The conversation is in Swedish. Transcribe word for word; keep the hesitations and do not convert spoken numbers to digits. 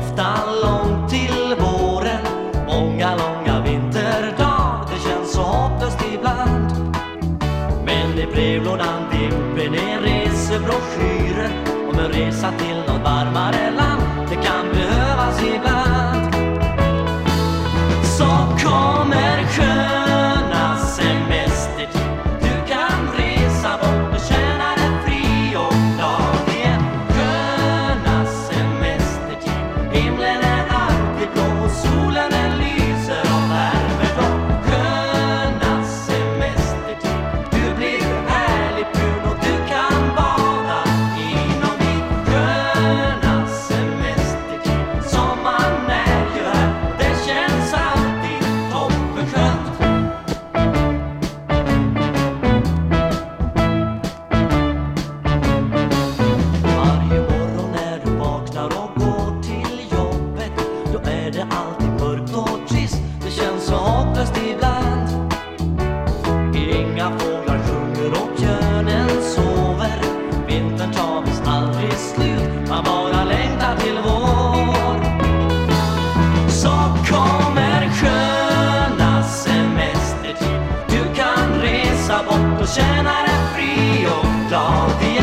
ofta långt till våren. Många långa vinterdagar, det känns så hopplöst ibland. Men i brevlådan dimper ner resebroschyrer om en resa till något varmare land. Det kan behövas ibland. Så kommer sköna semestertid. Du kan resa bort och känna dig fri och glad igen. Sköna semestertid. Himlen är alltid blå, solen den lyser och värmer då. Sköna semestertid. Du blir härligt brun och du kan bada inom ditt. Sköna semestertid. Sommaren är ju här, det känns alltid toppenskönt. Varje morgon när du vaknar och går till jobbet, då är det alltid mörkt och trist. Det känns så hopplöst ibland. Inga fåglar sjunger och björnen sover. Vintern tar visst aldrig slut, man bara längtar till vår. Så kommer sköna semestertid. Du kan resa bort och känna dig fri och glad.